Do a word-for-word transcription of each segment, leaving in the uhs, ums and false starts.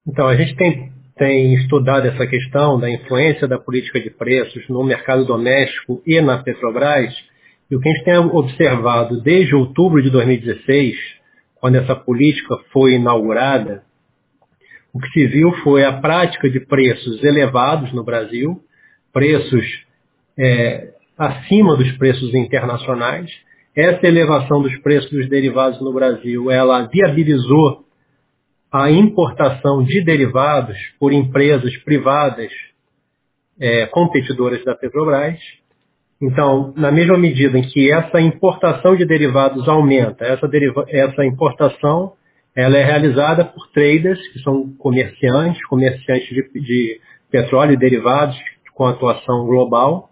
Então, a gente tem, tem estudado essa questão da influência da política de preços no mercado doméstico e na Petrobras, e o que a gente tem observado desde outubro de dois mil e dezesseis, quando essa política foi inaugurada, o que se viu foi a prática de preços elevados no Brasil, preços é, acima dos preços internacionais. Essa elevação dos preços dos derivados no Brasil, ela viabilizou a importação de derivados por empresas privadas é, competidoras da Petrobras. Então, na mesma medida em que essa importação de derivados aumenta, essa, deriva- essa importação ela é realizada por traders, que são comerciantes, comerciantes de, de petróleo e derivados com atuação global.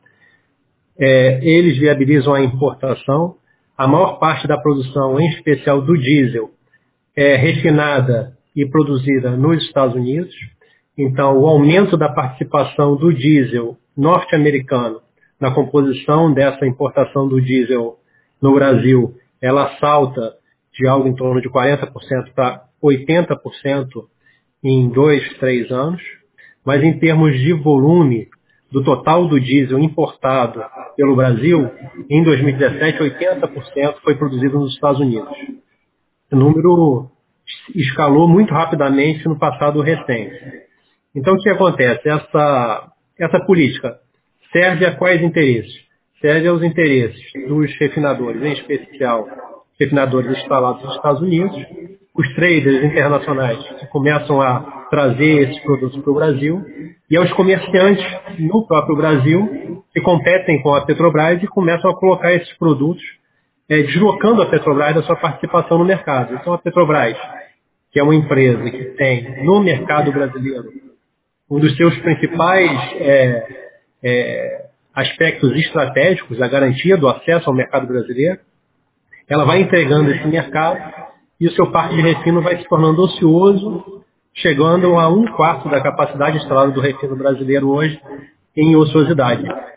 É, eles viabilizam a importação. A maior parte da produção, em especial do diesel, é refinada e produzida nos Estados Unidos. Então, o aumento da participação do diesel norte-americano na composição dessa importação do diesel no Brasil, ela salta de algo em torno de quarenta por cento para oitenta por cento em dois, três anos. Mas em termos de volume do total do diesel importado pelo Brasil, em dois mil e dezessete, oitenta por cento foi produzido nos Estados Unidos. O número escalou muito rapidamente no passado recente. Então, o que acontece? Essa, essa política serve a quais interesses? Serve aos interesses dos refinadores, em especial refinadores instalados nos Estados Unidos, os traders internacionais que começam a trazer esses produtos para o Brasil, e aos comerciantes no próprio Brasil que competem com a Petrobras e começam a colocar esses produtos, é, deslocando a Petrobras da sua participação no mercado. Então, a Petrobras, que é uma empresa que tem no mercado brasileiro um dos seus principais é, é, aspectos estratégicos, a garantia do acesso ao mercado brasileiro, ela vai entregando esse mercado e o seu parque de refino vai se tornando ocioso, chegando a um quarto da capacidade instalada do refino brasileiro hoje em ociosidade.